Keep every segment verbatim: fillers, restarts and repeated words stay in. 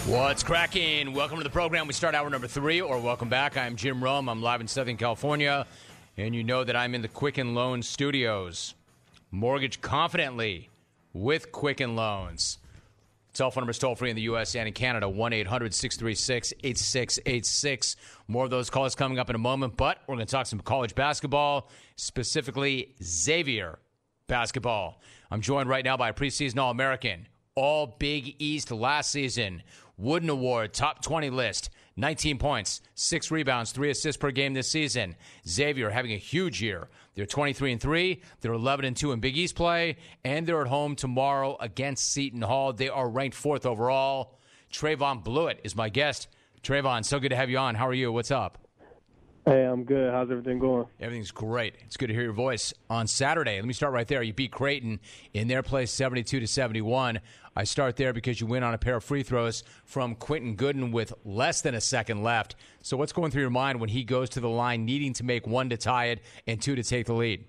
What's cracking? Welcome to the program. We start hour number three, or welcome back. I'm Jim Rome. I'm live in Southern California, and you know that I'm in the Quicken Loans studios. Mortgage confidently with Quicken Loans. Telephone number is toll free in the U S and in Canada, one eight hundred six three six eight six eight six. More of those calls coming up in a moment, but we're going to talk some college basketball, specifically Xavier basketball. I'm joined right now by a preseason All-American, All Big East last season, Wooden Award, top twenty list, nineteen points, six rebounds, three assists per game this season. Xavier having a huge year. They're twenty-three and three, they're eleven and two in Big East play, and they're at home tomorrow against Seton Hall. They are ranked fourth overall. Trevon Bluiett is my guest. Trevon, so good to have you on. How are you? What's up? Hey, I'm good. How's everything going? Everything's great. It's good to hear your voice. On Saturday, let me start right there. You beat Creighton in their place seventy-two to seventy-one. I start there because you win on a pair of free throws from Quentin Gooden with less than a second left. So what's going through your mind when he goes to the line needing to make one to tie it and two to take the lead?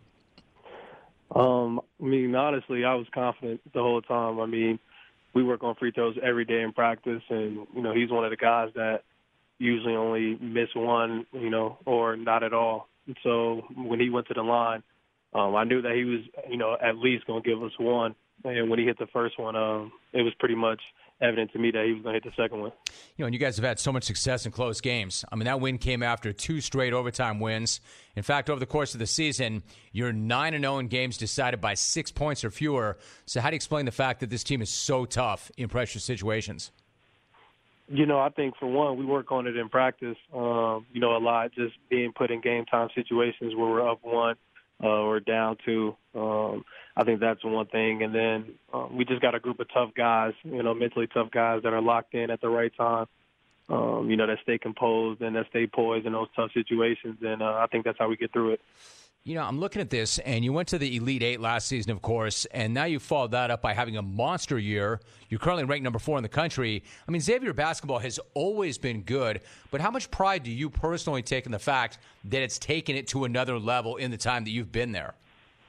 Um, I mean, honestly, I was confident the whole time. I mean, we work on free throws every day in practice, and, you know, he's one of the guys that usually only miss one, you know, or not at all. And so when he went to the line, um, I knew that he was, you know, at least going to give us one. And when he hit the first one, um, it was pretty much evident to me that he was going to hit the second one. You know, and you guys have had so much success in close games. I mean, that win came after two straight overtime wins. In fact, over the course of the season, you're nine and oh in games decided by six points or fewer. So how do you explain the fact that this team is so tough in pressure situations? You know, I think, for one, we work on it in practice, um, you know, a lot, just being put in game-time situations where we're up one uh, or down two. Um, I think that's one thing. And then um, we just got a group of tough guys, you know, mentally tough guys that are locked in at the right time, um, you know, that stay composed and that stay poised in those tough situations. And uh, I think that's how we get through it. You know, I'm looking at this, and you went to the Elite Eight last season, of course, and now you followed that up by having a monster year. You're currently ranked number four in the country. I mean, Xavier basketball has always been good, but how much pride do you personally take in the fact that it's taken it to another level in the time that you've been there?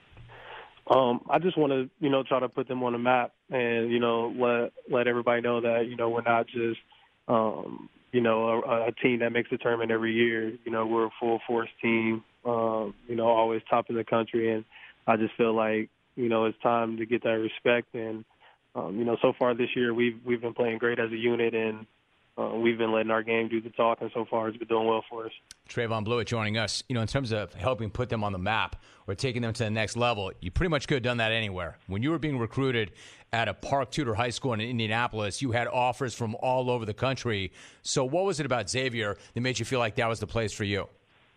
Um, I just want to, you know, try to put them on the map and, you know, let let everybody know that, you know, we're not just, um, you know, a, a team that makes a tournament every year. You know, we're a full-force team. Um, you know, always top of the country, and I just feel like, you know, it's time to get that respect. And um, you know, so far this year, we've we've been playing great as a unit, and uh, we've been letting our game do the talking. So far, it's been doing well for us. Trevon Bluiett joining us. You know, in terms of helping put them on the map or taking them to the next level, you pretty much could have done that anywhere. When you were being recruited at a Park Tudor High School in Indianapolis, you had offers from all over the country. So, what was it about Xavier that made you feel like that was the place for you?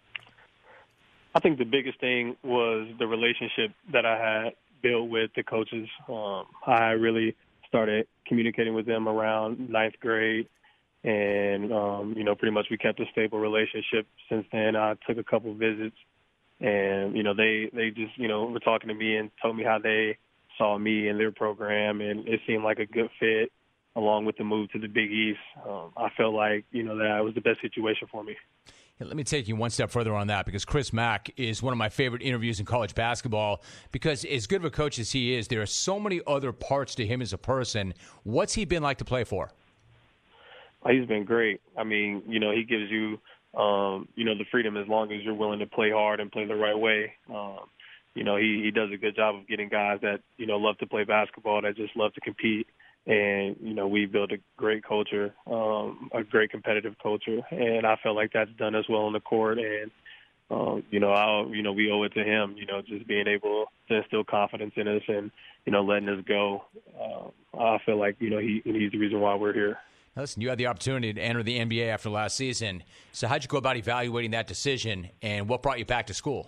I think the biggest thing was the relationship that I had built with the coaches. Um, I really started communicating with them around ninth grade, and, um, you know, pretty much we kept a stable relationship since then. I took a couple visits, and, you know, they, they just, you know, were talking to me and told me how they saw me in their program, and it seemed like a good fit along with the move to the Big East. Um, I felt like, you know, that was the best situation for me. Let me take you one step further on that, because Chris Mack is one of my favorite interviews in college basketball, because as good of a coach as he is, there are so many other parts to him as a person. What's he been like to play for? He's been great. I mean, you know, he gives you, um, you know, the freedom as long as you're willing to play hard and play the right way. Um, you know, he, he does a good job of getting guys that, you know, love to play basketball, that just love to compete. And, you know, we built a great culture, um, a great competitive culture. And I felt like that's done as well on the court. And, um, you know, I'll, you know, we owe it to him, you know, just being able to instill confidence in us and, you know, letting us go. Uh, I feel like, you know, he, he's the reason why we're here. Now listen, you had the opportunity to enter the N B A after last season. So how'd you go about evaluating that decision, and what brought you back to school?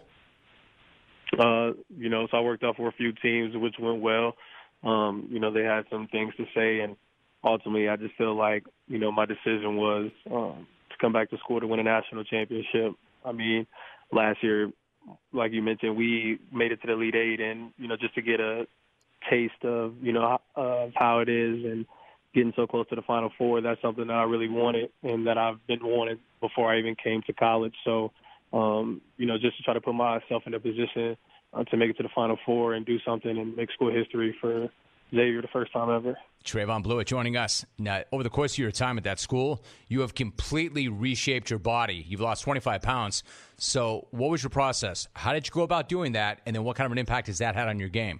Uh, you know, so I worked out for a few teams, which went well. Um, you know, they had some things to say, and ultimately I just feel like, you know, my decision was um, to come back to school to win a national championship. I mean, last year, like you mentioned, we made it to the Elite Eight, and, you know, just to get a taste of, you know, of how it is and getting so close to the Final Four, that's something that I really wanted and that I've been wanting before I even came to college. So, um, you know, just to try to put myself in a position uh, to make it to the Final Four and do something and make school history for, Xavier the first time ever. Trevon Bluiett joining us. Now, over the course of your time at that school, you have completely reshaped your body. You've lost twenty-five pounds. So what was your process? How did you go about doing that? And then what kind of an impact has that had on your game?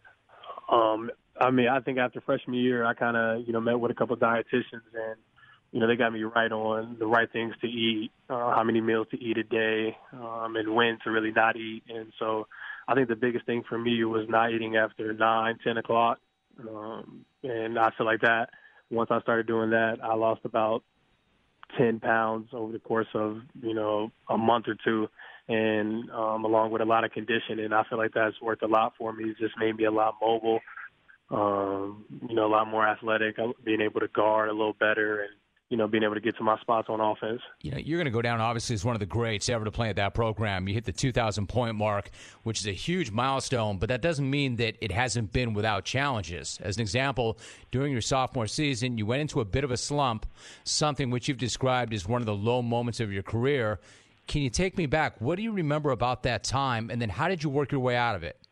Um, I mean, I think after freshman year, I kind of, you know, met with a couple of dietitians, and, you know, they got me right on the right things to eat, uh, how many meals to eat a day, um, and when to really not eat. And so I think the biggest thing for me was not eating after nine, ten o'clock. Um, and I feel like that once I started doing that, I lost about ten pounds over the course of, you know, a month or two. And um, along with a lot of conditioning, I feel like that's worked a lot for me. It just made me a lot mobile, um, you know, a lot more athletic, being able to guard a little better, and, you know, being able to get to my spots on offense. You know, you're going to go down, obviously, as one of the greats ever to play at that program. You hit the two thousand point mark, which is a huge milestone, but that doesn't mean that it hasn't been without challenges. As an example, during your sophomore season, you went into a bit of a slump, something which you've described as one of the low moments of your career. Can you take me back? What do you remember about that time, and then how did you work your way out of it?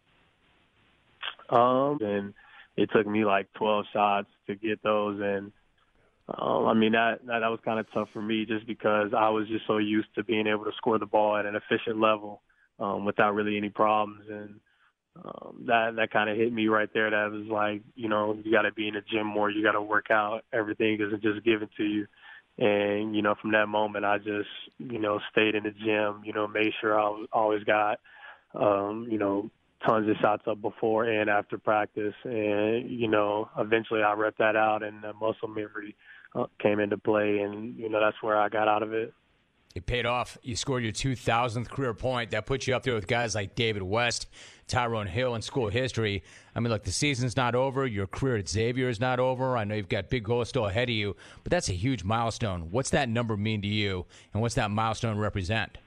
Um, and it took me like twelve shots to get those, and Um, I mean, that, that that was kind of tough for me just because I was just so used to being able to score the ball at an efficient level um, without really any problems. And um, that that kind of hit me right there. That was like, you know, you got to be in the gym more. You got to work out. Everything isn't just given to you. And, you know, from that moment, I just, you know, stayed in the gym, you know, made sure I was, always got, um, you know, tons of shots up before and after practice. And, you know, eventually I repped that out, and the muscle memory uh, came into play. And, you know, that's where I got out of it. It paid off. You scored your two thousandth career point. That puts you up there with guys like David West, Tyrone Hill in school history. I mean, look, the season's not over. Your career at Xavier is not over. I know you've got big goals still ahead of you, but that's a huge milestone. What's that number mean to you, and what's that milestone represent?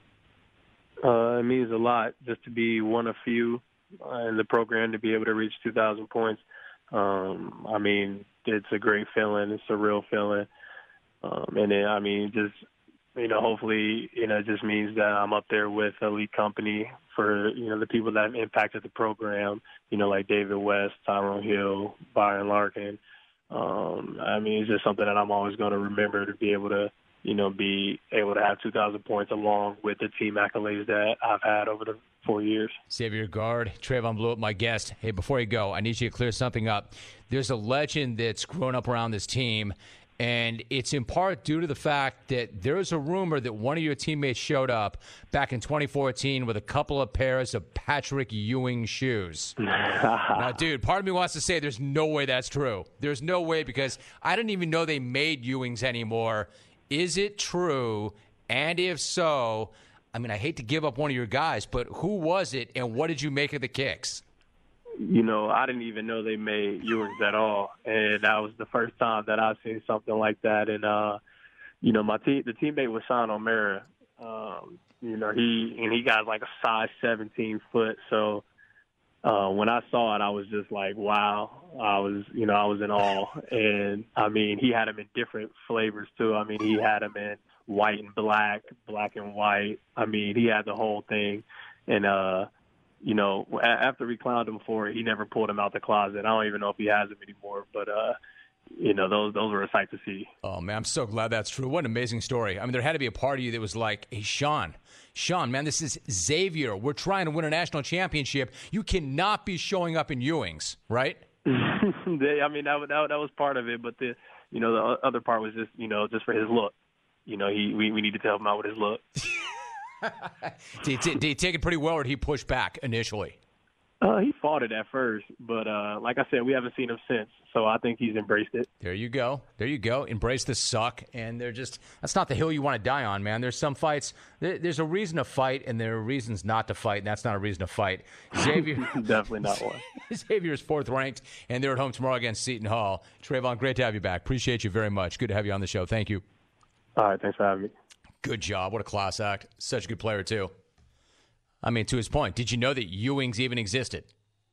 Uh, it means a lot just to be one of few uh, in the program to be able to reach two thousand points. Um, I mean, it's a great feeling. It's a real feeling. Um, and then, I mean, just, you know, hopefully, you know, it just means that I'm up there with elite company for, you know, the people that have impacted the program, you know, like David West, Tyrone Hill, Byron Larkin. Um, I mean, it's just something that I'm always going to remember, to be able to, you know, be able to have two thousand points along with the team accolades that I've had over the four years. Xavier guard, Trevon Bluiett, my guest. Hey, before you go, I need you to clear something up. There's a legend that's grown up around this team, and it's in part due to the fact that there's a rumor that one of your teammates showed up back in twenty fourteen with a couple of pairs of Patrick Ewing shoes. Now, dude, part of me wants to say there's no way that's true. There's no way, because I didn't even know they made Ewings anymore. Is it true? And if so, I mean, I hate to give up one of your guys, but who was it, and what did you make of the kicks? You know, I didn't even know they made Ewings at all, and that was the first time that I've seen something like that. And uh, you know, my team, the teammate was Sean O'Mara. Um, you know, he and he got like a size seventeen foot. So uh, when I saw it, I was just like, wow. I was, you know, I was in awe. And I mean, he had them in different flavors too. I mean, he had them in white and black, black and white. I mean, he had the whole thing. And uh, you know, after we clowned him for it, he never pulled him out the closet. I don't even know if he has them anymore, but, uh, you know, those those were a sight to see. Oh, man, I'm so glad that's true. What an amazing story. I mean, there had to be a part of you that was like, hey, Sean, Sean, man, this is Xavier. We're trying to win a national championship. You cannot be showing up in Ewings, right? I mean, that, that that was part of it, but the, you know, the other part was just, you know, just for his look. You know, he we, we needed to help him out with his look. did, he, did he take it pretty well, or did he push back initially? Uh, he fought it at first, but uh, like I said, we haven't seen him since, so I think he's embraced it. There you go. There you go. Embrace the suck, and they're just – that's not the hill you want to die on, man. There's some fights – there's a reason to fight, and there are reasons not to fight, and that's not a reason to fight. Xavier – Definitely not one. Xavier's fourth ranked, and they're at home tomorrow against Seton Hall. Trevon, great to have you back. Appreciate you very much. Good to have you on the show. Thank you. All right, thanks for having me. Good job. What a class act. Such a good player, too. I mean, to his point, did you know that Ewings even existed?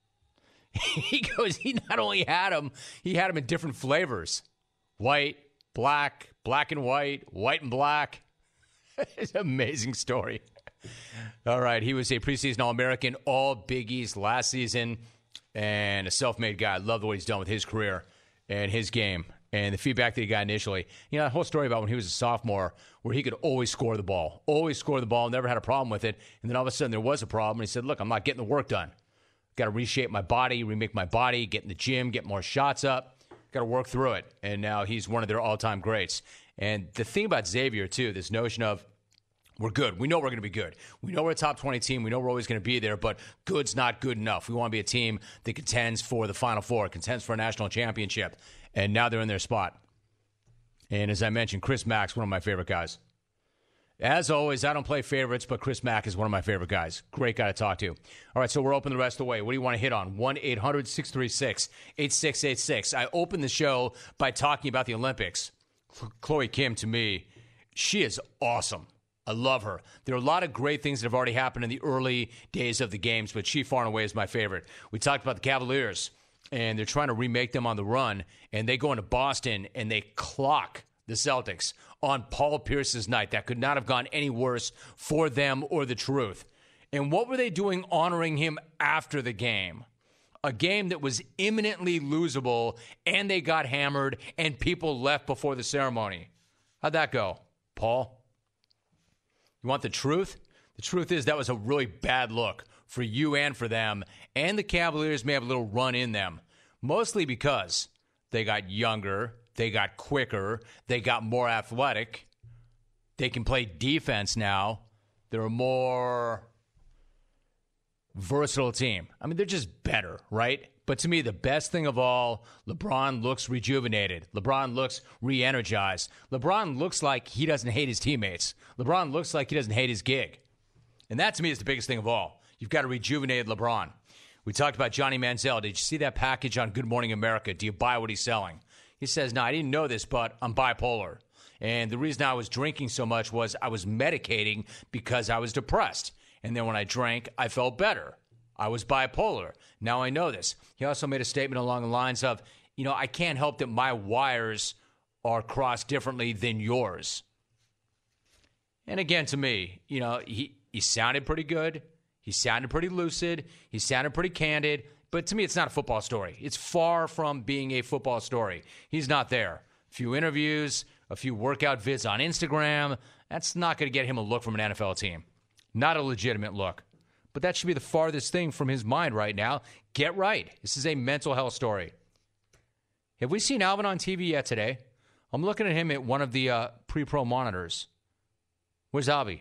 He goes, he not only had them, he had them in different flavors. White, black, black and white, white and black. It's an amazing story. All right, he was a preseason All-American, all Big East last season. and a self-made guy. I love the way he's done with his career and his game and the feedback that he got initially. You know, that whole story about when he was a sophomore where he could always score the ball, always score the ball, never had a problem with it. And then all of a sudden there was a problem. And he said, look, I'm not getting the work done. Got to reshape my body, remake my body, get in the gym, get more shots up. Got to work through it. And now he's one of their all-time greats. And the thing about Xavier, too, this notion of we're good. We know we're going to be good. We know we're a top twenty team. We know we're always going to be there, but good's not good enough. We want to be a team that contends for the Final Four, contends for a national championship. And now they're in their spot. And as I mentioned, Chris Mack's one of my favorite guys. As always, I don't play favorites, but Chris Mack is one of my favorite guys. Great guy to talk to. All right, so we're open the rest of the way. What do you want to hit on? one eight hundred six three six eight six eight six. I opened the show by talking about the Olympics. Chloe Kim, to me, she is awesome. I love her. There are a lot of great things that have already happened in the early days of the games, but she far and away is my favorite. We talked about the Cavaliers, and they're trying to remake them on the run, and they go into Boston, and they clock the Celtics on Paul Pierce's night. That could not have gone any worse for them or the truth. And what were they doing honoring him after the game? A game that was imminently losable, and they got hammered, and people left before the ceremony. How'd that go, Paul? You want the truth? The truth is that was a really bad look for you and for them, and the Cavaliers may have a little run in them, mostly because they got younger, they got quicker, they got more athletic, they can play defense now, they're a more versatile team. I mean, they're just better, right? But to me, the best thing of all, LeBron looks rejuvenated. LeBron looks re-energized. LeBron looks like he doesn't hate his teammates. LeBron looks like he doesn't hate his gig. And that, to me, is the biggest thing of all. You've got a rejuvenated LeBron. We talked about Johnny Manziel. Did you see that package on Good Morning America? Do you buy what he's selling? He says, no, I didn't know this, but I'm bipolar. And the reason I was drinking so much was I was medicating because I was depressed. And then when I drank, I felt better. I was bipolar. Now I know this. He also made a statement along the lines of, you know, I can't help that my wires are crossed differently than yours. And again, to me, you know, he, he sounded pretty good. He sounded pretty lucid. He sounded pretty candid. But to me, it's not a football story. It's far from being a football story. He's not there. A few interviews, a few workout vids on Instagram. That's not going to get him a look from an N F L team. Not a legitimate look. But that should be the farthest thing from his mind right now. Get right. This is a mental health story. Have we seen Alvin on T V yet today? I'm looking at him at one of the uh, pre-pro monitors. Where's Alvy?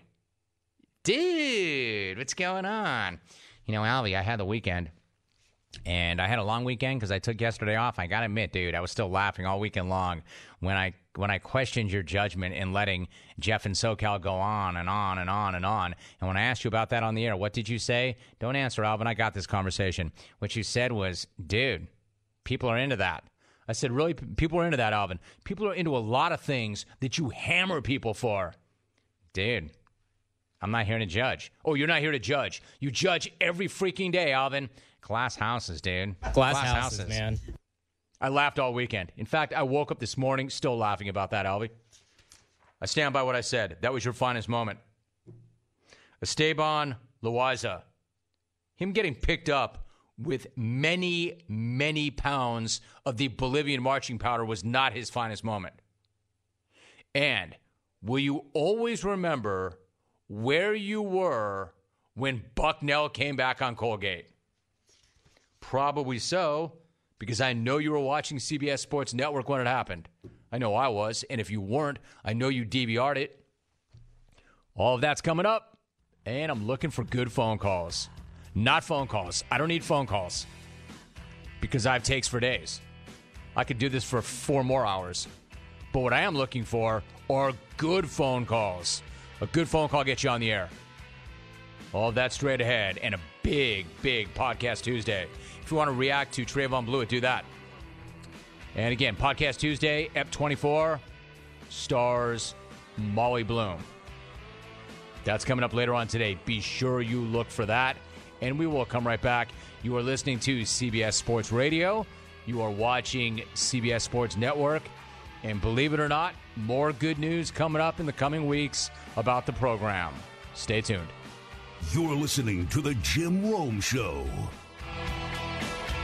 Dude, what's going on? You know, Alvy, I had the weekend. And I had a long weekend because I took yesterday off. I got to admit, dude, I was still laughing all weekend long when I when I questioned your judgment in letting Jeff and SoCal go on and on and on and on. And when I asked you about that on the air, what did you say? Don't answer, Alvin. I got this conversation. What you said was, dude, people are into that. I said, really? People are into that, Alvin. People are into a lot of things that you hammer people for. Dude, I'm not here to judge. Oh, you're not here to judge. You judge every freaking day, Alvin. Glass houses, dude. Glass, Glass houses, houses, man. I laughed all weekend. In fact, I woke up this morning still laughing about that, Alvy. I stand by what I said. That was your finest moment. Esteban Loaiza, him getting picked up with many, many pounds of the Bolivian marching powder was not his finest moment. And will you always remember where you were when Bucknell came back on Colgate? Probably so, because I know you were watching C B S Sports Network when it happened. I know I was, and if you weren't, I know you D V R'd it. All of that's coming up, and I'm looking for good phone calls. Not phone calls. I don't need phone calls because I have takes for days. I could do this for four more hours. But what I am looking for are good phone calls. A good phone call gets you on the air. All of that straight ahead, and a big, big Podcast Tuesday. If you want to react to Trayvon Blewett, do that. And again, Podcast Tuesday, E P twenty-four, stars Molly Bloom. That's coming up later on today. Be sure you look for that, and we will come right back. You are listening to C B S Sports Radio. You are watching C B S Sports Network. And believe it or not, more good news coming up in the coming weeks about the program. Stay tuned. You're listening to The Jim Rome Show.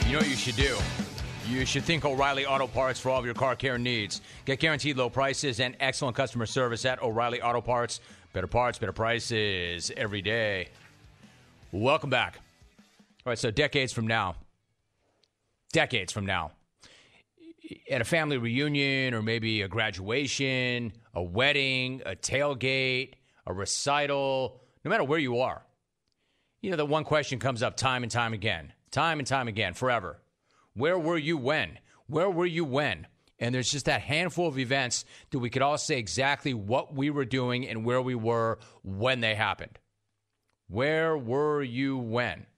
You know what you should do? You should think O'Reilly Auto Parts for all of your car care needs. Get guaranteed low prices and excellent customer service at O'Reilly Auto Parts. Better parts, better prices every day. Welcome back. All right, so decades from now, decades from now, at a family reunion or maybe a graduation, a wedding, a tailgate, a recital, no matter where you are, you know, the one question comes up time and time again, time and time again, forever. Where were you when? Where were you when? And there's just that handful of events that we could all say exactly what we were doing and where we were when they happened. Where were you when?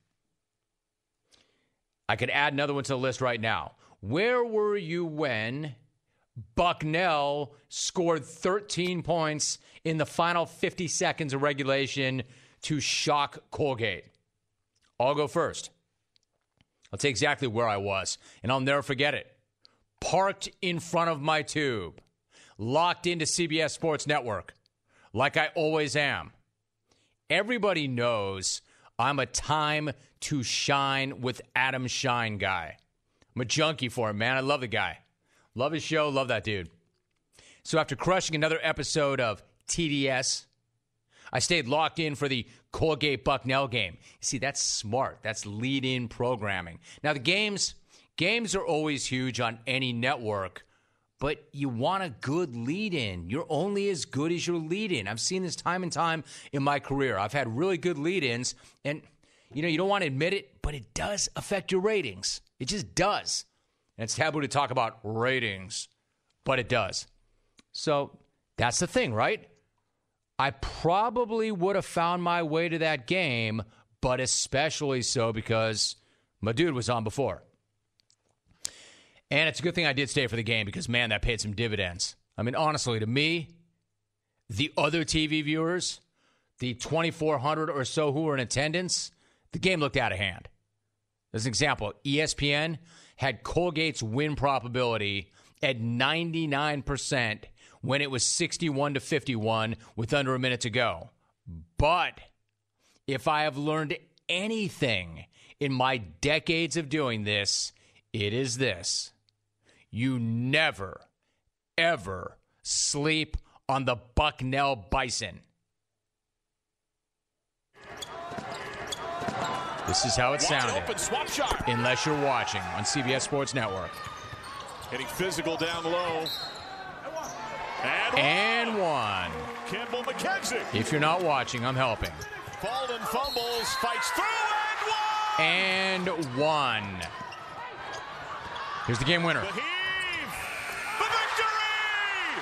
I could add another one to the list right now. Where were you when Bucknell scored thirteen points in the final fifty seconds of regulation to shock Colgate? I'll go first. I'll tell you exactly where I was, and I'll never forget it. Parked in front of my tube, locked into C B S Sports Network, like I always am. Everybody knows I'm a time to shine with Adam Shine guy. I'm a junkie for him, man. I love the guy. Love his show. Love that dude. So after crushing another episode of T D S, I stayed locked in for the Colgate Bucknell game. See, that's smart. That's lead-in programming. Now, the games, games are always huge on any network, but you want a good lead-in. You're only as good as your lead-in. I've seen this time and time in my career. I've had really good lead-ins, and, you know, you don't want to admit it, but it does affect your ratings. It just does. And it's taboo to talk about ratings, but it does. So that's the thing, right? I probably would have found my way to that game, but especially so because my dude was on before. And it's a good thing I did stay for the game because, man, that paid some dividends. I mean, honestly, to me, the other T V viewers, the twenty-four hundred or so who were in attendance, the game looked out of hand. As an example, E S P N had Colgate's win probability at ninety-nine percent when it was sixty-one to fifty-one with under a minute to go. But if I have learned anything in my decades of doing this, it is this. You never, ever sleep on the Bucknell Bison. This is how it sounded, unless you're watching on C B S Sports Network. Getting physical down low. And, and one. Kimball McKenzie. If you're not watching, I'm helping. Baldwin fumbles, fights through, and one. And one. Here's the game winner. The heave. The victory.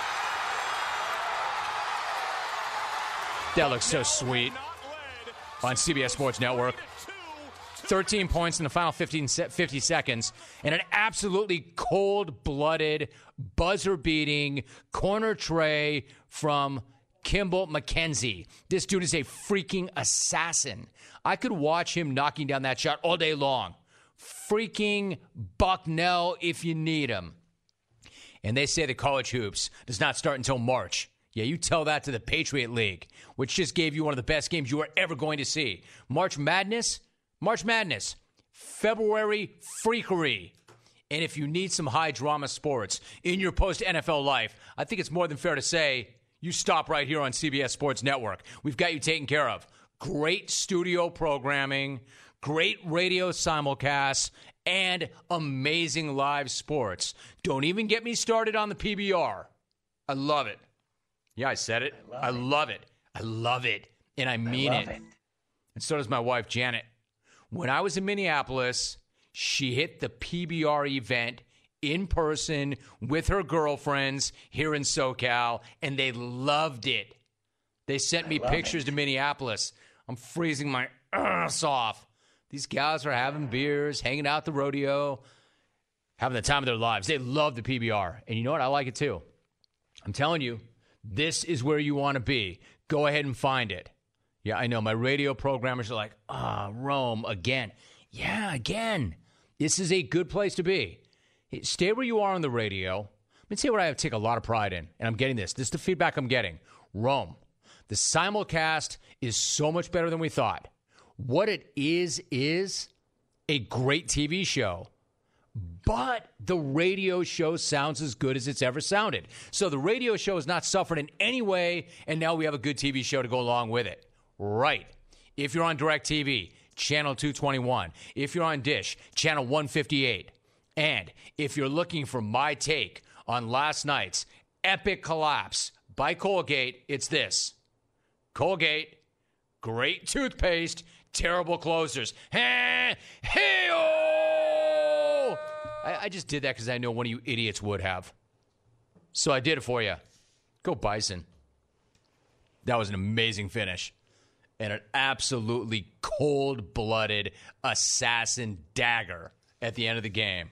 That looks so sweet on C B S Sports Network. thirteen points in the final fifteen, fifty seconds, and an absolutely cold-blooded, buzzer-beating corner tray from Kimball McKenzie. This dude is a freaking assassin. I could watch him knocking down that shot all day long. Freaking Bucknell if you need him. And they say the college hoops does not start until March. Yeah, you tell that to the Patriot League, which just gave you one of the best games you are ever going to see. March Madness, March Madness, February freakery. And if you need some high-drama sports in your post-N F L life, I think it's more than fair to say you stop right here on C B S Sports Network. We've got you taken care of. Great studio programming, great radio simulcasts, and amazing live sports. Don't even get me started on the P B R. I love it. Yeah, I said it. I love, I love it. it. I love it. And I mean I it. it. And so does my wife, Janet. When I was in Minneapolis, she hit the P B R event in person with her girlfriends here in SoCal, and they loved it. They sent me pictures it. to Minneapolis. I'm freezing my ass off. These guys are having beers, hanging out at the rodeo, having the time of their lives. They love the P B R. And you know what? I like it too. I'm telling you, this is where you want to be. Go ahead and find it. Yeah, I know. My radio programmers are like, ah, Rome, again. Yeah, again. This is a good place to be. Stay where you are on the radio. Let me tell you what I take a lot of pride in, and I'm getting this. This is the feedback I'm getting. Rome, the simulcast is so much better than we thought. What it is, is a great T V show. But the radio show sounds as good as it's ever sounded. So the radio show has not suffered in any way, and now we have a good T V show to go along with it. Right. If you're on DirecTV, channel two twenty-one. If you're on Dish, channel one fifty-eight. And if you're looking for my take on last night's epic collapse by Colgate, it's this. Colgate, great toothpaste, terrible closers. Hey, hey-oh! I, I just did that because I know one of you idiots would have. So I did it for you. Go Bison. That was an amazing finish. And an absolutely cold-blooded assassin dagger at the end of the game.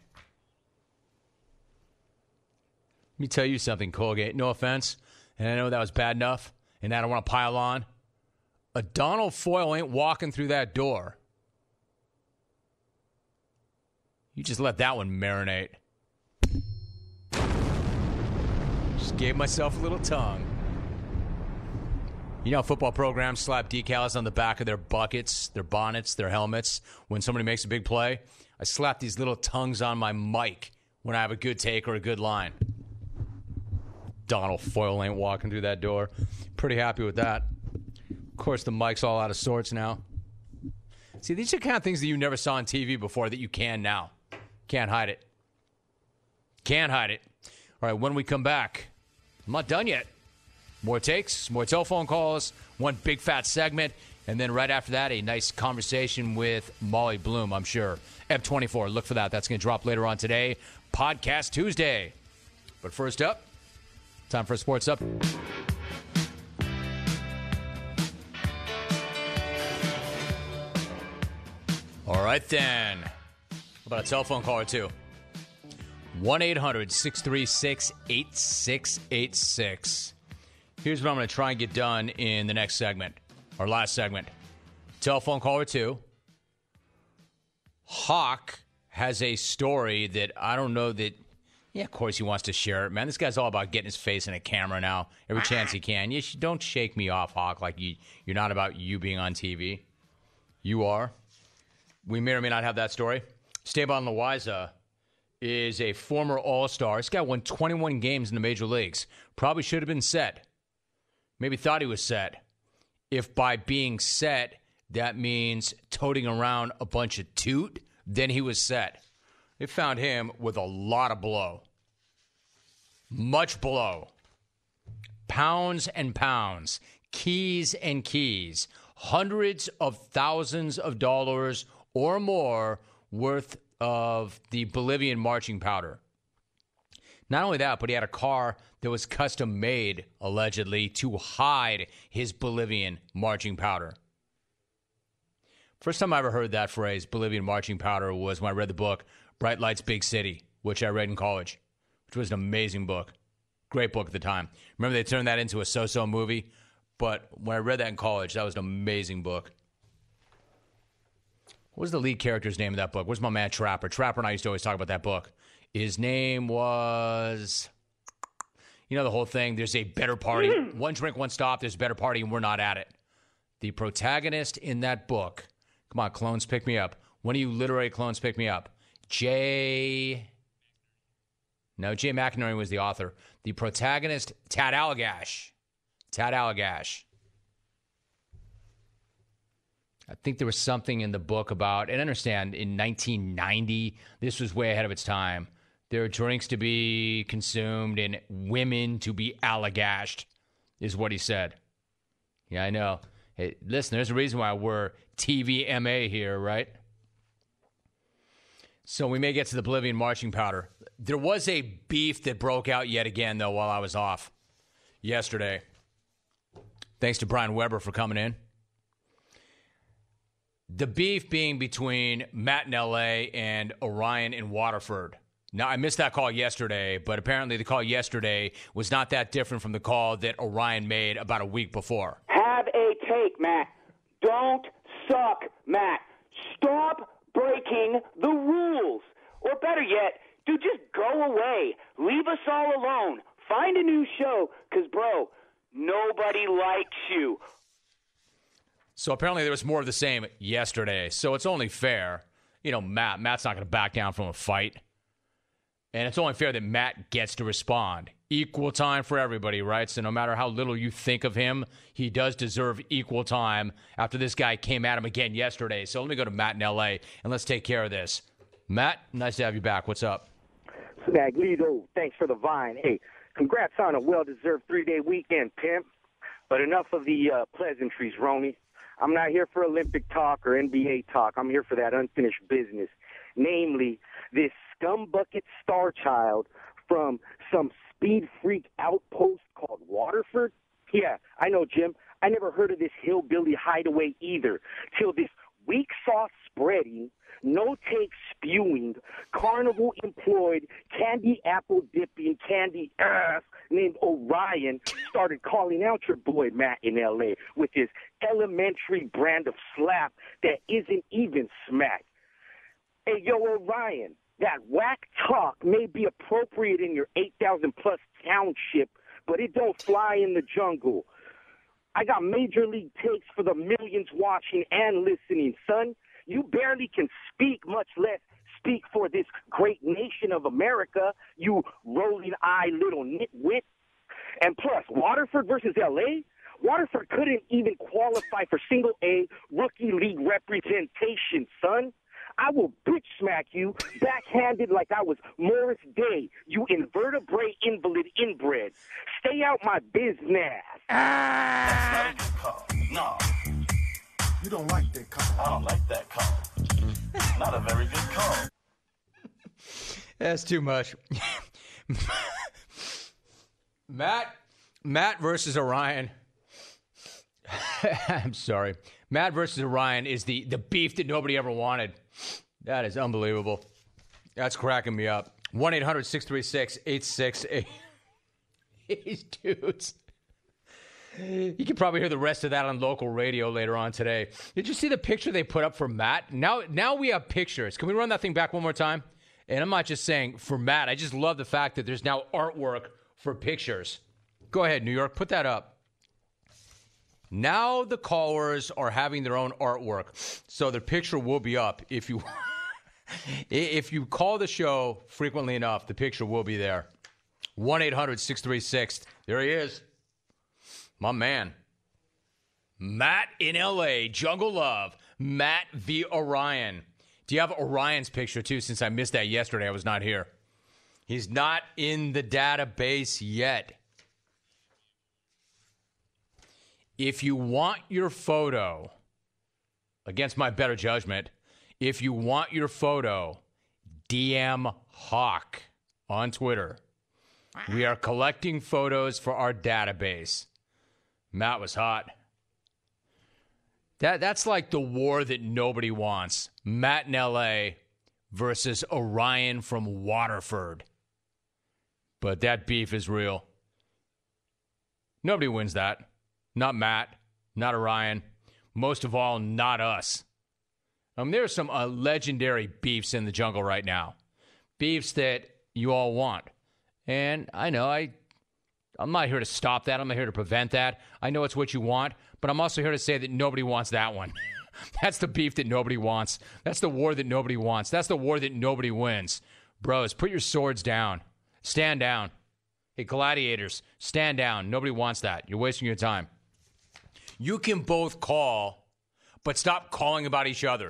Let me tell you something, Colgate. No offense, and I know that was bad enough, and I don't want to pile on. A Donald Foyle ain't walking through that door. You just let that one marinate. Just gave myself a little tongue. You know how football programs slap decals on the back of their buckets, their bonnets, their helmets when somebody makes a big play? I slap these little tongues on my mic when I have a good take or a good line. Donald Foyle ain't walking through that door. Pretty happy with that. Of course, the mic's all out of sorts now. See, these are the kind of things that you never saw on T V before that you can now. Can't hide it. Can't hide it. All right, when we come back, I'm not done yet. More takes, more telephone calls, one big fat segment, and then right after that, a nice conversation with Molly Bloom, I'm sure. F twenty-four, look for that. That's going to drop later on today. Podcast Tuesday. But first up, time for a Sports Up. All right, then. How about a telephone call or two? one eight hundred six three six eight six eight six. Here's what I'm going to try and get done in the next segment, or last segment. Telephone call or two. Hawk has a story that I don't know that... Yeah, of course he wants to share it, man. This guy's all about getting his face in a camera now, every chance he can. You sh- don't shake me off, Hawk, like you, you're not about you being on T V. You are. We may or may not have that story. Esteban Loaiza is a former All-Star. This guy won twenty-one games in the major leagues. Probably should have been set. Maybe thought he was set. If by being set, that means toting around a bunch of toot, then he was set. They found him with a lot of blow. Much blow. Pounds and pounds. Keys and keys. Hundreds of thousands of dollars or more worth of the Bolivian marching powder. Not only that, but he had a car that was custom made, allegedly, to hide his Bolivian marching powder. First time I ever heard that phrase, Bolivian marching powder, was when I read the book Bright Lights, Big City, which I read in college, which was an amazing book. Great book at the time. Remember they turned that into a so-so movie? But when I read that in college, that was an amazing book. What was the lead character's name of that book? Where's my man Trapper? Trapper and I used to always talk about that book. His name was... You know the whole thing, there's a better party. One drink, one stop, there's a better party, and we're not at it. The protagonist in that book... Come on, clones, pick me up. One of you literary clones, pick me up. Jay... No, Jay McInerney was the author. The protagonist, Tad Allagash. Tad Allagash. I think there was something in the book about, and understand, in nineteen ninety, this was way ahead of its time. There are drinks to be consumed and women to be allagashed, is what he said. Yeah, I know. Hey, listen, there's a reason why we're T V M A here, right? So we may get to the Bolivian marching powder. There was a beef that broke out yet again, though, while I was off yesterday. Thanks to Brian Weber for coming in. The beef being between Matt in L A and Orion in Waterford. Now, I missed that call yesterday, but apparently the call yesterday was not that different from the call that Orion made about a week before. Have a take, Matt. Don't suck, Matt. Stop breaking the rules. Or better yet, dude, just go away. Leave us all alone. Find a new show, because, bro, nobody likes you. So apparently there was more of the same yesterday, so it's only fair. you know, Matt. Matt's not going to back down from a fight. And it's only fair that Matt gets to respond. Equal time for everybody, right? So no matter how little you think of him, he does deserve equal time after this guy came at him again yesterday. So let me go to Matt in L A, and let's take care of this. Matt, nice to have you back. What's up? Snaglito, thanks for the vine. Hey, congrats on a well-deserved three-day weekend, pimp. But enough of the uh, pleasantries, Roni. I'm not here for Olympic talk or N B A talk. I'm here for that unfinished business, namely this scumbucket star child from some speed freak outpost called Waterford. Yeah, I know, Jim. I never heard of this hillbilly hideaway either till this weak sauce spreading, no-take spewing, carnival-employed, candy apple dipping, candy ass named Orion started calling out your boy Matt in L A with his elementary brand of slap that isn't even smack. Hey, yo, Orion, that whack talk may be appropriate in your eight thousand plus township, but it don't fly in the jungle. I got major league takes for the millions watching and listening, son. You barely can speak, much less speak for this great nation of America, you rolling eye little nitwit. And plus, Waterford versus L A? Waterford couldn't even qualify for single A rookie league representation, son. I will bitch smack you backhanded like I was Morris Day, you invertebrate invalid inbred. Stay out my business. Ah! That's not a good call. No. You don't like that call. I don't like that call. Not a very good call. That's too much. Matt, Matt versus Orion. I'm sorry. Matt versus Orion is the, the beef that nobody ever wanted. That is unbelievable. That's cracking me up. one eight hundred six three six eight six eight. These dudes. You can probably hear the rest of that on local radio later on today. Did you see the picture they put up for Matt? Now, now we have pictures. Can we run that thing back one more time? And I'm not just saying for Matt. I just love the fact that there's now artwork for pictures. Go ahead, New York. Put that up. Now the callers are having their own artwork, so their picture will be up. If you if you call the show frequently enough, the picture will be there. one eight hundred six three six. There he is. My man. Matt in L A. Jungle Love. Matt v. Orion. Do you have Orion's picture, too, since I missed that yesterday? I was not here. He's not in the database yet. If you want your photo, against my better judgment, if you want your photo, D M Hawk on Twitter. We are collecting photos for our database. Matt was hot. That That's like the war that nobody wants. Matt in L A versus Orion from Waterford. But that beef is real. Nobody wins that. Not Matt, not Orion, most of all, not us. Um, there are some uh, legendary beefs in the jungle right now. Beefs that you all want. And I know, I, I'm not here to stop that. I'm not here to prevent that. I know it's what you want, but I'm also here to say that nobody wants that one. That's the beef that nobody wants. That's the war that nobody wants. That's the war that nobody wins. Bros, put your swords down. Stand down. Hey, gladiators, stand down. Nobody wants that. You're wasting your time. You can both call, but stop calling about each other.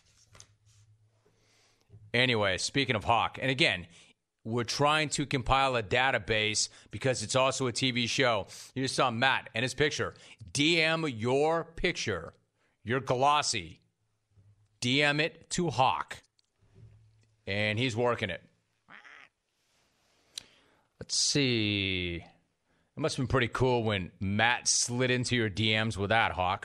Anyway, speaking of Hawk, and again, we're trying to compile a database because it's also a T V show. You just saw Matt and his picture. D M your picture, your glossy. D M it to Hawk. And he's working it. Let's see. It must have been pretty cool when Matt slid into your D Ms with that, Hawk.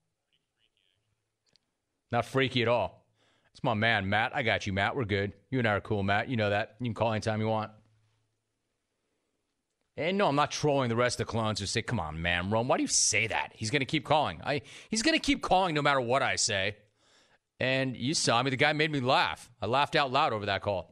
Not freaky at all. It's my man, Matt. I got you, Matt. We're good. You and I are cool, Matt. You know that. You can call anytime you want. And no, I'm not trolling the rest of the clones who say, come on, man, Rome, why do you say that? He's going to keep calling. I He's going to keep calling no matter what I say. And you saw me. The guy made me laugh. I laughed out loud over that call.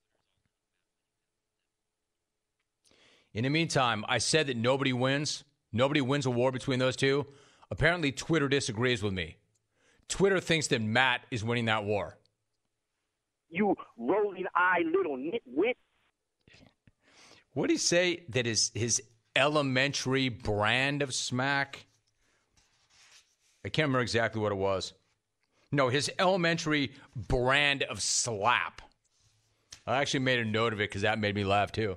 In the meantime, I said that nobody wins. Nobody wins a war between those two. Apparently, Twitter disagrees with me. Twitter thinks that Matt is winning that war. you rolling eye little nitwit. What did he say that is his elementary brand of smack? I can't remember exactly what it was. No, his elementary brand of slap. I actually made a note of it because that made me laugh too.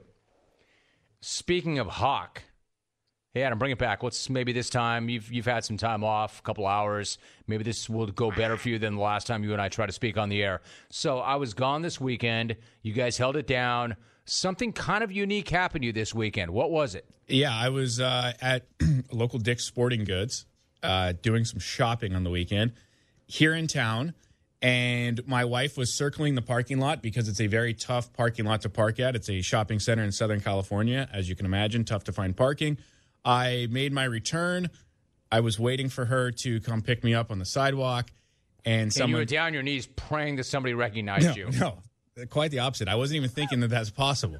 Speaking of Hawk, hey Adam, bring it back. Let's maybe this time you've you've had some time off, a couple hours. Maybe this will go better for you than the last time you and I tried to speak on the air. So I was gone this weekend. You guys held it down. Something kind of unique happened to you this weekend. What was it? Yeah, I was uh, at local Dick's Sporting Goods uh, doing some shopping on the weekend here in town. And my wife was circling the parking lot because it's a very tough parking lot to park at. It's a shopping center in Southern California. As you can imagine, tough to find parking. I made my return. I was waiting for her to come pick me up on the sidewalk. And, someone, and you were down on your knees praying that somebody recognized no, you. No, quite the opposite. I wasn't even thinking that that's possible.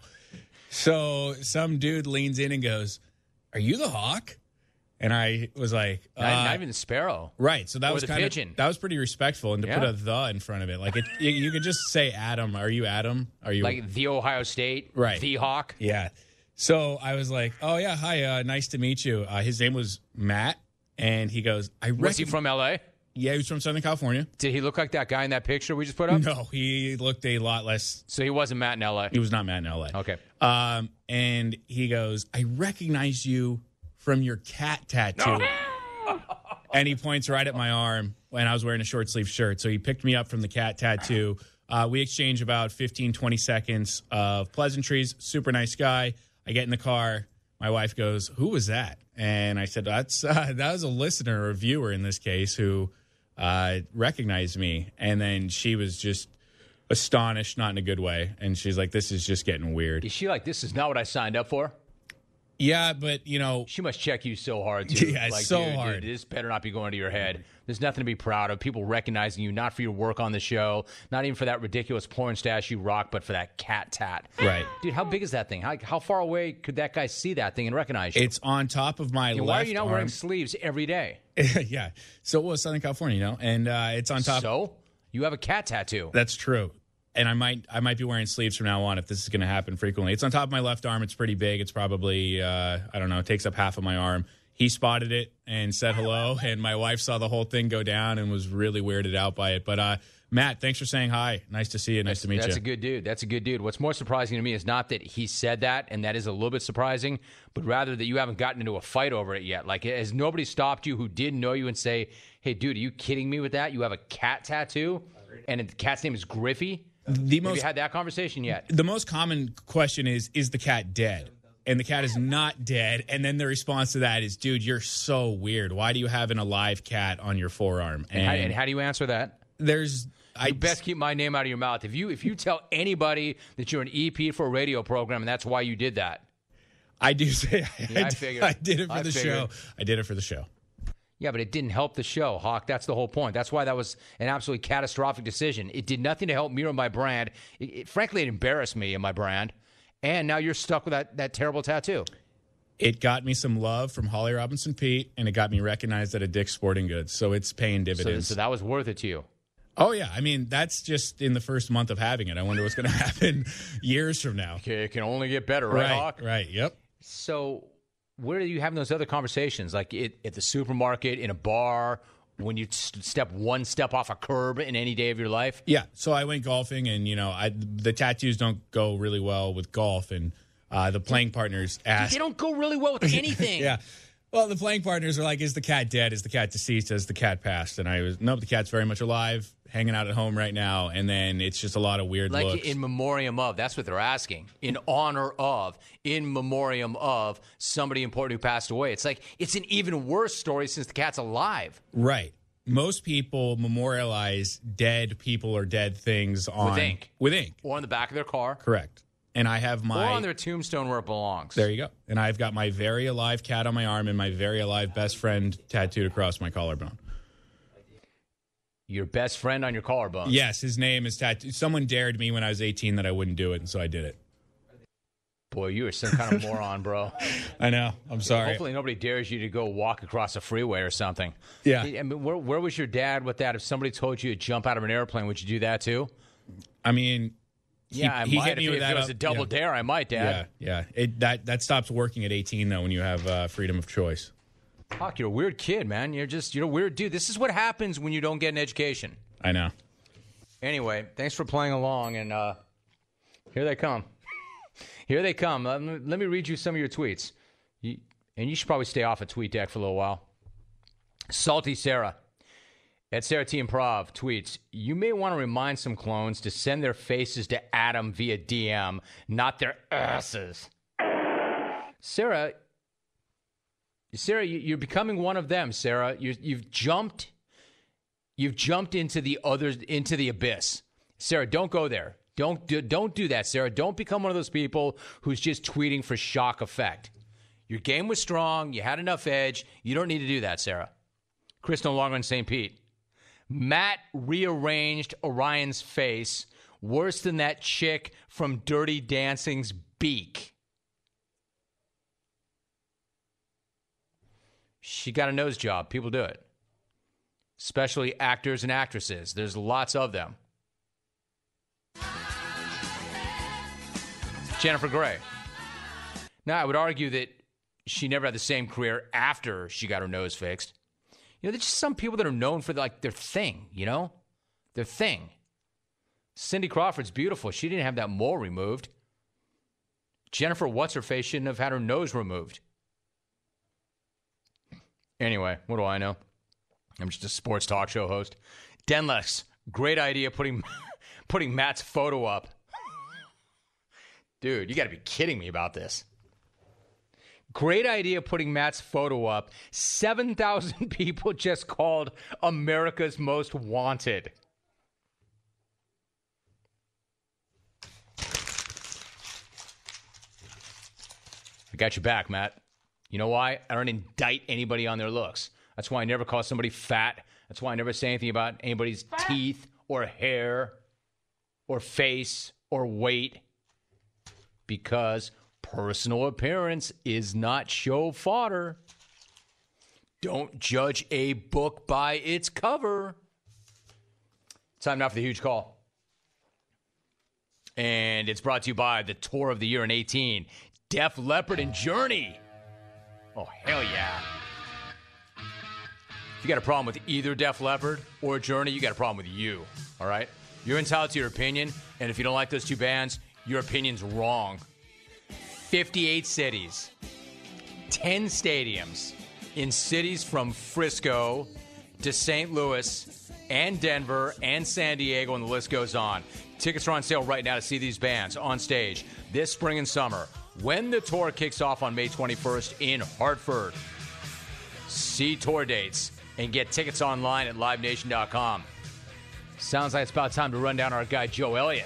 So some dude leans in and goes, "Are you the Hawk?" And I was like, uh, not, not even the Sparrow. Right. So that or was the kind pigeon. of, that was pretty respectful. And to yeah. put a the in front of it, like it, you, you could just say Adam. Are you Adam? Are you like the Ohio State? Right. The Hawk? Yeah. So I was like, oh, yeah. Hi. Uh, nice to meet you. Uh, his name was Matt. And he goes, I reckon. Was he from L A? Yeah, he was from Southern California. Did he look like that guy in that picture we just put up? No, he looked a lot less. So he wasn't Matt in L A? He was not Matt in L A. Okay. Um, and he goes, I recognize you from your cat tattoo. No. And he points right at my arm when I was wearing a short sleeve shirt. So he picked me up from the cat tattoo. Uh, we exchanged about fifteen, twenty seconds of pleasantries. Super nice guy. I get in the car. My wife goes, who was that? And I said, that's uh, that was a listener or a viewer in this case who uh, recognized me. And then she was just astonished, not in a good way. And she's like, this is just getting weird. Is she like, this is not what I signed up for? Yeah, but, you know. She must check you so hard, too. Yeah, like, so dude, hard. Dude, this better not be going to your head. There's nothing to be proud of. People recognizing you, not for your work on the show, not even for that ridiculous porn stash you rock, but for that cat tat. Right. Dude, how big is that thing? How, how far away could that guy see that thing and recognize you? It's on top of my and left why are you not arm. wearing sleeves every day? Yeah. So it was Southern California, you know, and uh, it's on top. So? You have a cat tattoo. That's true. And I might I might be wearing sleeves from now on if this is going to happen frequently. It's on top of my left arm. It's pretty big. It's probably, uh, I don't know, it takes up half of my arm. He spotted it and said hello, and my wife saw the whole thing go down and was really weirded out by it. But, uh, Matt, thanks for saying hi. Nice to see you. Nice that's, to meet that's you. That's a good dude. That's a good dude. What's more surprising to me is not that he said that, and that is a little bit surprising, but rather that you haven't gotten into a fight over it yet. Like, has nobody stopped you who did know you and say, hey, dude, are you kidding me with that? You have a cat tattoo, and the cat's name is Griffey? The Have most, you had that conversation yet? The most common question is, is the cat dead? And the cat is not dead. And then the response to that is, dude, you're so weird. Why do you have an alive cat on your forearm? And, and, how, and how do you answer that? There's... I you best keep my name out of your mouth. If you if you tell anybody that you're an E P for a radio program and that's why you did that. I do say I, yeah, I, I, figured. I did it for I the figured. show. I did it for the show. Yeah, but it didn't help the show, Hawk. That's the whole point. That's why that was an absolutely catastrophic decision. It did nothing to help me or my brand. It, it, frankly, it embarrassed me and my brand. And now you're stuck with that, that terrible tattoo. It got me some love from Holly Robinson Pete, and it got me recognized at a Dick's Sporting Goods. So it's paying dividends. So, so that was worth it to you. Oh, yeah. I mean, that's just in the first month of having it. I wonder what's going to happen years from now. Okay, it can only get better, right, right Hawk? Right, yep. So where are you having those other conversations? Like it, at the supermarket, in a bar, when you step one step off a curb in any day of your life? Yeah. So I went golfing, and, you know, I, the tattoos don't go really well with golf, and uh, the playing partners asked. They don't go really well with anything. Yeah. Well, the playing partners are like, is the cat dead? Is the cat deceased? Has the cat passed? And I was, nope, the cat's very much alive, hanging out at home right now. And then it's just a lot of weird like looks. In memoriam of, that's what they're asking. In honor of, in memoriam of somebody important who passed away. It's like, it's an even worse story since the cat's alive. Right. Most people memorialize dead people or dead things on. With ink. With ink. Or on the back of their car. Correct. And I have my... Or on their tombstone where it belongs. There you go. And I've got my very alive cat on my arm and my very alive best friend tattooed across my collarbone. Your best friend on your collarbone? Yes, his name is tattooed. Someone dared me when I was eighteen that I wouldn't do it, and so I did it. Boy, you are some kind of moron, bro. I know. I'm sorry. Hopefully nobody dares you to go walk across a freeway or something. Yeah. I mean, where, where was your dad with that? If somebody told you to jump out of an airplane, would you do that too? I mean, he, yeah, I he might. hit me if, with if that it was up- a double yeah. dare, I might, Dad. Yeah, yeah. It, that that stops working at eighteen though when you have uh, freedom of choice. Fuck, you're a weird kid, man. You're just you're a weird dude. This is what happens when you don't get an education. I know. Anyway, thanks for playing along, and uh, here they come. Here they come. Let me, let me read you some of your tweets. You, and you should probably stay off of TweetDeck for a little while. Salty Sarah at Sarah T. Improv tweets, you may want to remind some clones to send their faces to Adam via D M, not their asses. Sarah, Sarah, you, you're becoming one of them, Sarah. You, you've jumped, you've jumped into the other, into the abyss. Sarah, don't go there. Don't do, don't do that, Sarah. Don't become one of those people who's just tweeting for shock effect. Your game was strong. You had enough edge. You don't need to do that, Sarah. Chris no longer in Saint Pete. Matt rearranged Orion's face worse than that chick from Dirty Dancing's beak. She got a nose job. People do it. Especially actors and actresses. There's lots of them. Jennifer Grey. Now, I would argue that she never had the same career after she got her nose fixed. You know, there's just some people that are known for, like, their thing, you know? Their thing. Cindy Crawford's beautiful. She didn't have that mole removed. Jennifer What's-Her-Face shouldn't have had her nose removed. Anyway, what do I know? I'm just a sports talk show host. Denlex, great idea putting, putting Matt's photo up. Dude, you got to be kidding me about this. Great idea putting Matt's photo up. seven thousand people just called America's Most Wanted. I got your back, Matt. You know why? I don't indict anybody on their looks. That's why I never call somebody fat. That's why I never say anything about anybody's teeth or hair or face or weight. Because personal appearance is not show fodder. Don't judge a book by its cover. Time now for the huge call. And it's brought to you by the tour of the year in eighteen, Def Leppard and Journey. Oh, hell yeah. If you got a problem with either Def Leppard or Journey, you got a problem with you, all right? You're entitled to your opinion, and if you don't like those two bands, your opinion's wrong. fifty-eight cities, ten stadiums in cities from Frisco to Saint Louis and Denver and San Diego, and the list goes on. Tickets are on sale right now to see these bands on stage this spring and summer when the tour kicks off on May twenty-first in Hartford. See tour dates and get tickets online at live nation dot com. Sounds like it's about time to run down our guy Joe Elliott.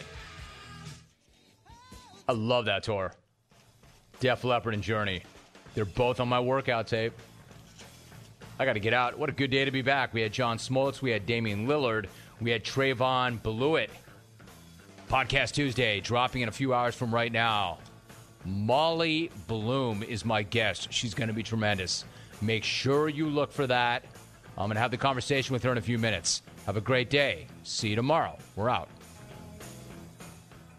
I love that tour. Def Leppard and Journey. They're both on my workout tape. I got to get out. What a good day to be back. We had John Smoltz. We had Damian Lillard. We had Trayvon Blewett. Podcast Tuesday, dropping in a few hours from right now. Molly Bloom is my guest. She's going to be tremendous. Make sure you look for that. I'm going to have the conversation with her in a few minutes. Have a great day. See you tomorrow. We're out.